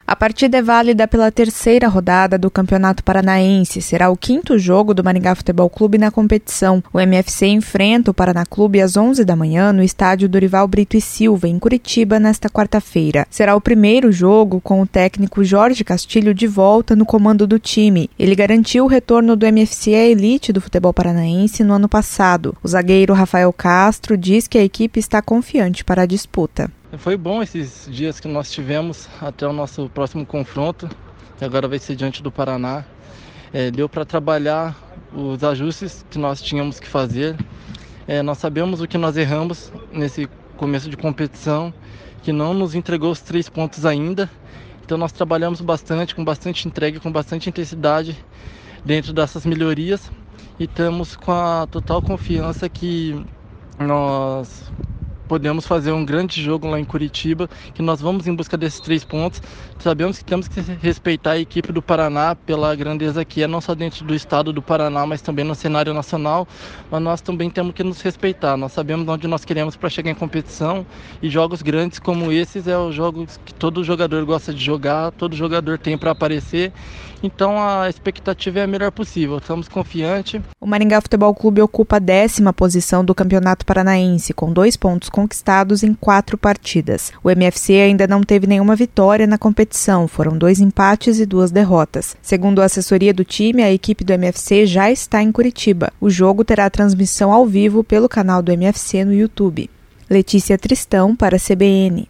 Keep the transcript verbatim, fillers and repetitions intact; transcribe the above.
A partida é válida pela terceira rodada do Campeonato Paranaense. Será o quinto jogo do Maringá Futebol Clube na competição. O M F C enfrenta o Paraná Clube às onze da manhã no estádio Dorival Brito e Silva, em Curitiba, nesta quarta-feira. Será o primeiro jogo com o técnico Jorge Castilho de volta no comando do time. Ele garantiu o retorno do M F C à elite do futebol paranaense no ano passado. O zagueiro Rafael Castro diz que a equipe está confiante para a disputa. Foi bom esses dias que nós tivemos até o nosso próximo confronto, que agora vai ser diante do Paraná. É, deu para trabalhar os ajustes que nós tínhamos que fazer. É, nós sabemos o que nós erramos nesse começo de competição, que não nos entregou os três pontos ainda. Então nós trabalhamos bastante, com bastante entrega, com bastante intensidade dentro dessas melhorias. E estamos com a total confiança que nós podemos fazer um grande jogo lá em Curitiba, que nós vamos em busca desses três pontos. Sabemos que temos que respeitar a equipe do Paraná pela grandeza que é, não só dentro do estado do Paraná, mas também no cenário nacional, mas nós também temos que nos respeitar. Nós sabemos onde nós queremos para chegar em competição, e jogos grandes como esses é o jogo que todo jogador gosta de jogar, todo jogador tem para aparecer, então a expectativa é a melhor possível, estamos confiantes. O Maringá Futebol Clube ocupa a décima posição do Campeonato Paranaense, com dois pontos conquistados em quatro partidas. O M F C ainda não teve nenhuma vitória na competição, foram dois empates e duas derrotas. Segundo a assessoria do time, a equipe do M F C já está em Curitiba. O jogo terá transmissão ao vivo pelo canal do M F C no YouTube. Letícia Tristão para a C B N.